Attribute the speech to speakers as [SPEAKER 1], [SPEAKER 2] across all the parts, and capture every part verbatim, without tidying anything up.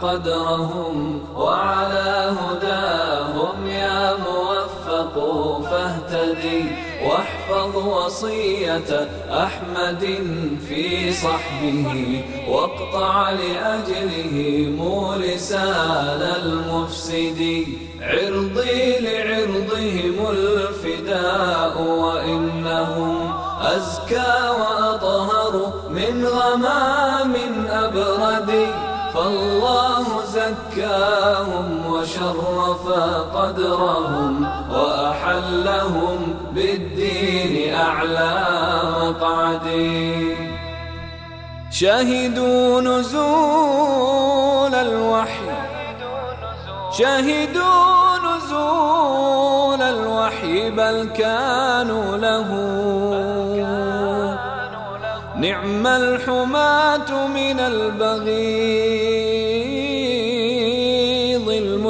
[SPEAKER 1] قدرهم وعلى هداهم يا موفق فاهتدي، واحفظ وصية أحمد في صحبه، واقطع لأجلهم لسان المفسد. عرضي لعرضهم الفداء، وإنهم أزكى وأطهر من غمام أبرد، فالله زكاهم وشرف قدرهم، وأحلهم بالدين أعلى مقعد. شهدوا نزول الوحي شهدوا نزول الوحي بل كانوا له نعم الحماة من البغيض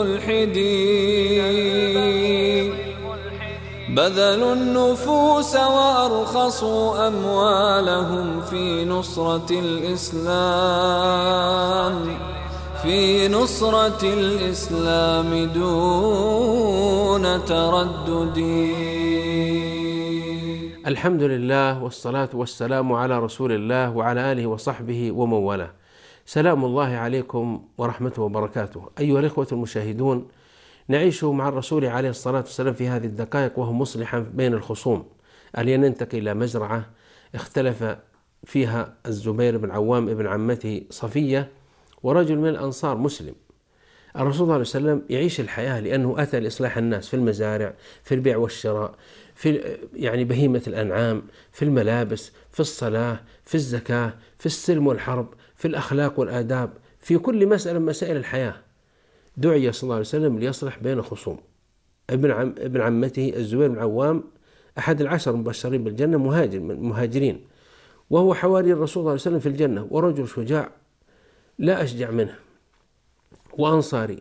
[SPEAKER 1] الملحدين، بذلوا النفوس وأرخصوا أموالهم في نصرة الإسلام في نصرة الإسلام دون تردد.
[SPEAKER 2] الحمد لله والصلاة والسلام على رسول الله وعلى آله وصحبه ومن والاه. سلام الله عليكم ورحمته وبركاته. أيها الإخوة المشاهدون، نعيش مع الرسول عليه الصلاة والسلام في هذه الدقائق وهو مصلحا بين الخصوم، الذين ننتقل إلى مزرعة اختلف فيها الزبير بن عوام ابن عمته صفية ورجل من الأنصار مسلم. الرسول صلى الله عليه وسلم يعيش الحياة لأنه أتى لإصلاح الناس في المزارع، في البيع والشراء، في يعني بهيمة الأنعام، في الملابس، في الصلاة، في الزكاة، في السلم والحرب، في الأخلاق والآداب، في كل مسألة من مسائل الحياة. دعي صلى الله عليه وسلم ليصلح بين خصوم. ابن عم ابن عمته الزبير بن عوام أحد العشر المبشرين بالجنة، مهاجر من مهاجرين، وهو حواري الرسول صلى الله عليه وسلم في الجنة، ورجل شجاع لا أشجع منه، وأنصاري.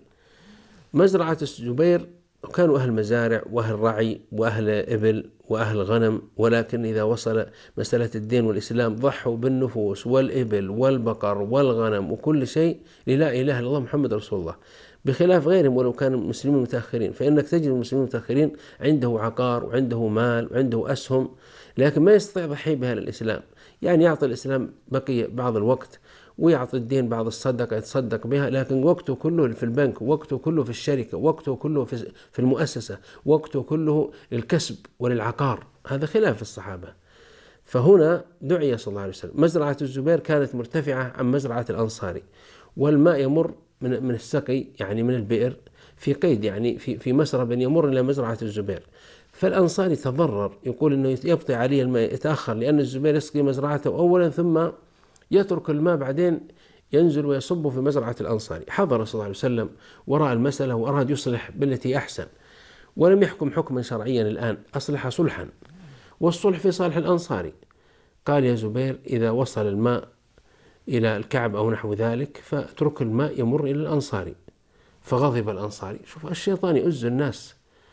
[SPEAKER 2] مزرعة الزبير كانوا أهل مزارع وأهل رعي وأهل إبل وأهل غنم، ولكن إذا وصل مسألة الدين والإسلام ضحوا بالنفوس والإبل والبقر والغنم وكل شيء للا إله إلا الله محمد رسول الله، بخلاف غيرهم ولو كانوا مسلمين متأخرين. فإنك تجد المسلمين المتأخرين عنده عقار وعنده مال وعنده أسهم، لكن ما يستطيع ضحي بها للإسلام. يعني يعطي الإسلام بقي بعض الوقت، ويعطي الدين بعض الصدقة يتصدق بها، لكن وقته كله في البنك، وقته كله في الشركة، وقته كله في المؤسسة، وقته كله للكسب وللعقار. هذا خلاف الصحابة. فهنا دعي صلى الله عليه وسلم. مزرعة الزبير كانت مرتفعة عن مزرعة الأنصاري، والماء يمر من من السقي يعني من البئر في قيد، يعني في في مسرب يمر إلى مزرعة الزبير. فالأنصاري تضرر، يقول إنه يبطئ عليه الماء، يتأخر، لأن الزبير يسقي مزرعته أولا ثم يترك الماء بعدين ينزل ويصب في مزرعة الأنصاري. حضر صلى الله عليه وسلم ورأى المسألة وأراد يصلح بالتي أحسن، ولم يحكم حكما شرعيا الآن، أصلح صلحا، والصلح في صالح الأنصاري. قال: يا زبير، إذا وصل الماء إلى الكعب أو نحو ذلك فاترك الماء يمر إلى الأنصاري. فغضب الأنصاري. شوف الشيطان يؤز الناس،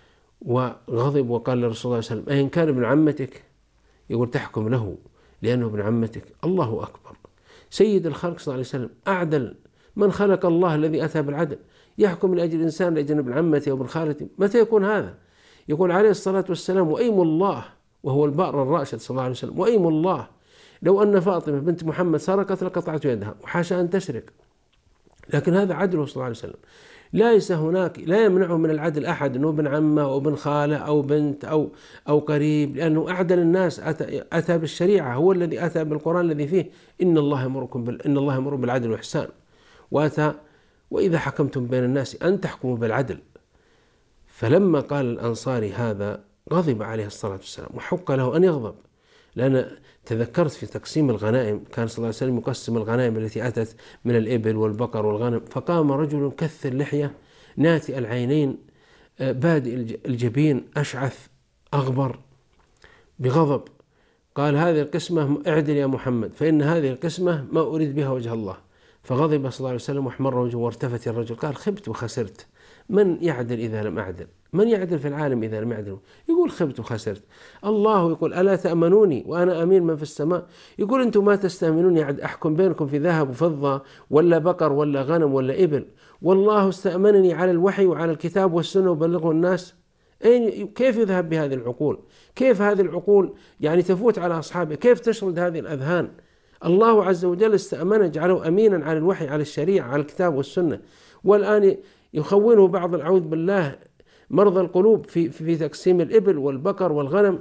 [SPEAKER 2] وغضب وقال للرسول صلى الله عليه وسلم: أين كان ابن عمتك؟ يقول: تحكم له لأنه ابن عمتك. الله أكبر. سيد الخلق صلى الله عليه وسلم، أعدل من خلق الله الذي أتى بالعدل، يحكم لأجل إنسان لأجل ابن عمته وابن خالته. متى يكون هذا؟ يقول عليه الصلاة والسلام: وأيم الله، وهو البأر الراشد صلى الله عليه وسلم، وأيم الله لو أن فاطمة بنت محمد سرقت لقطعت يدها، وحاشا أن تسرق. لكن هذا عدله صلى الله عليه وسلم. ليس هناك، لا يمنعه من العدل أحد، أنه ابن عمه أو ابن خالة أو بنت أو أو قريب، لأنه أعدل الناس، أتى, أتى بالشريعة، هو الذي أتى بالقرآن الذي فيه إن الله يأمركم بال إن الله يأمر بالعدل والإحسان، وأتى: وإذا حكمتم بين الناس أن تحكموا بالعدل. فلما قال الأنصاري هذا غضب عليه الصلاة والسلام، وحق له أن يغضب، لأن تذكرت في تقسيم الغنائم كان صلى الله عليه وسلم يقسم الغنائم التي أتت من الإبل والبقر والغنم، فقام رجل كث اللحية ناتئ العينين بادئ الجبين أشعث أغبر بغضب، قال: هذه القسمة اعدل يا محمد، فإن هذه القسمة ما أريد بها وجه الله. فغضب صلى الله عليه وسلم واحمر وجهه وارتفت الرجل، قال خبت وخسرت، من يعدل إذا لم أعدل؟ من يعدل في العالم إذا لم يعدل؟ يقول خبت وخسرت. الله يقول ألا تأمنوني وأنا أمين من في السماء؟ يقول أنتم ما تستأمنوني أحكم بينكم في ذهب وفضة ولا بقر ولا غنم ولا إبل، والله استأمنني على الوحي وعلى الكتاب والسنة وبلغه الناس. أين كيف يذهب بهذه العقول؟ كيف هذه العقول يعني تفوت على أصحابه؟ كيف تشرد هذه الأذهان؟ الله عز وجل استأمنه، جعله أمينا على الوحي على الشريعة على الكتاب والسنة، والآن يخونه بعض الأعوذ بالله مرضى القلوب في في تقسيم الإبل والبقر والغنم.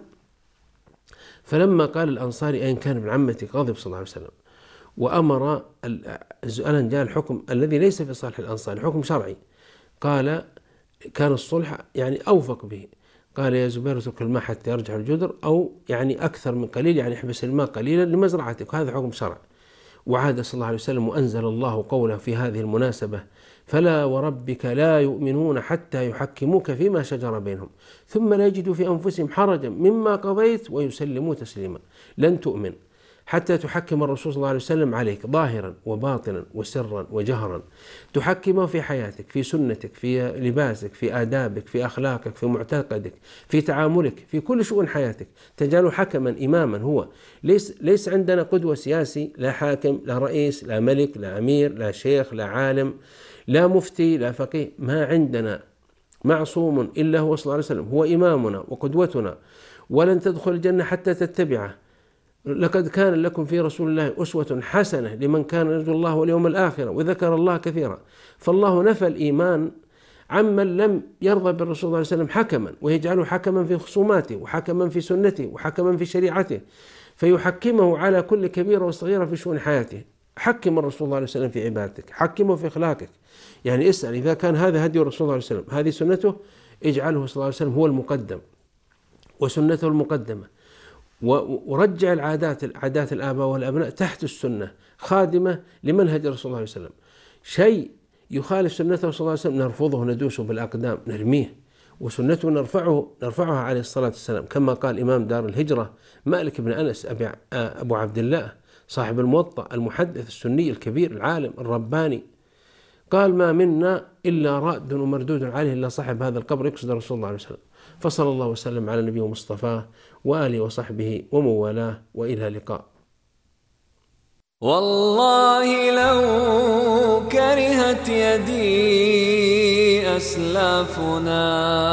[SPEAKER 2] فلما قال الأنصاري أين كان ابن عمتي غضب صلى الله عليه وسلم وأمر الآن جاء الحكم الذي ليس في صالح الأنصاري، حكم شرعي. قال كان الصلح يعني أوفق به، قال يا زبير اترك الماء حتى يرجع الجدر، أو يعني أكثر من قليل، يعني احبس الماء قليلا لمزرعتك، هذا حكم شرع. وعاد صلى الله عليه وسلم وأنزل الله قوله في هذه المناسبة فلا وربك لا يؤمنون حتى يحكموك فيما شجر بينهم ثم لا يجدوا في أنفسهم حرجا مما قضيت ويسلموا تسليما. لن تؤمن حتى تحكم الرسول صلى الله عليه وسلم عليك ظاهرا وباطنا وسرا وجهرا، تحكمه في حياتك، في سنتك، في لباسك، في آدابك، في أخلاقك، في معتقدك، في تعاملك، في كل شؤون حياتك، تجعله حكما إماما. هو ليس, ليس عندنا قدوة سياسي، لا حاكم، لا رئيس، لا ملك، لا أمير، لا شيخ، لا عالم، لا مفتي، لا فقيه، ما عندنا معصوم إلا هو صلى الله عليه وسلم، هو إمامنا وقدوتنا. ولن تدخل الجنة حتى تتبعه. لقد كان لكم في رسول الله أسوة حسنة لمن كان يرجو الله واليوم الآخر وذكر الله كثيرا. فالله نفى الإيمان عمن لم يرضى بالرسول صلى الله عليه وسلم حكما، ويجعله حكما في خصوماته وحكما في سنته وحكما في شريعته، فيحكمه على كل كبيرة وصغيرة في شؤون حياته. حكم الرسول صلى الله عليه وسلم في عبادتك، حكمه في أخلاقك. يعني اسأل إذا كان هذا هدي الرسول صلى الله عليه وسلم، هذه سنته، اجعله صلى الله عليه وسلم هو المقدم وسنته المقدمة، ورجع العادات عادات الآباء والأبناء تحت السنة خادمة لمنهج الرسول صلى الله عليه وسلم. شيء يخالف سنته صلى الله عليه وسلم نرفضه ندوسه بالأقدام نرميه، وسنته نرفعه نرفعها عليه الصلاة والسلام، كما قال إمام دار الهجرة مالك بن أنس أبي أبو عبد الله صاحب الموطأ المحدث السني الكبير العالم الرباني، قال ما منا إلا راد ومردود عليه إلا صاحب هذا القبر، يقصد رسول الله عليه وسلم. فصلى الله وسلم على نبيه مصطفاه وآله وصحبه ومن والاه، وإلى اللقاء.
[SPEAKER 1] والله لو كرهت يدي أسلافنا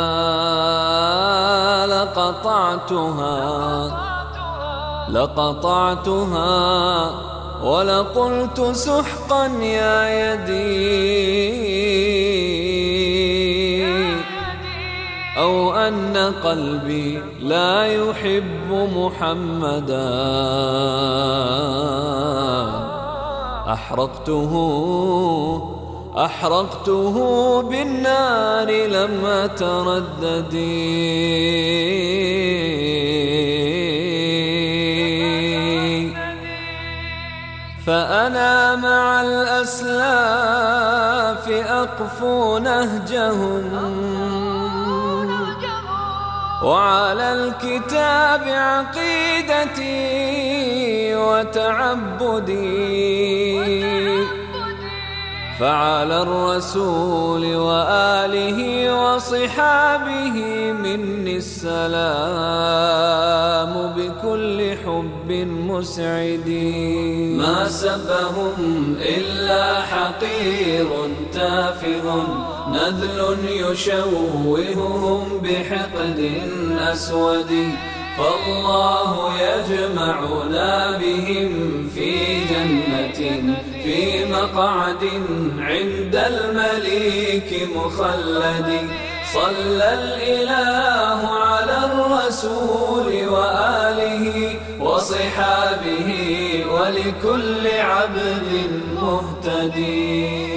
[SPEAKER 1] لقطعتها لقطعتها ولقلت سحقا يا يدي، أو أن قلبي لا يحب محمدا أحرقته أحرقته بالنار لم أتردد. فأنا مع الأسلاف أقفو نهجهم، وعلى الكتاب عقيدتي وتعبدي، فعلى الرسول وآله وصحابه مني السلام بكل حب مسعد. ما سبهم إلا حقير تافه نذل يشوههم بحقد أسود، فالله يجمعنا بهم في جنة في مقعد عند المليك مخلد. صلى الإله على الرسول وآله وصحابه ولكل عبد مهتدي.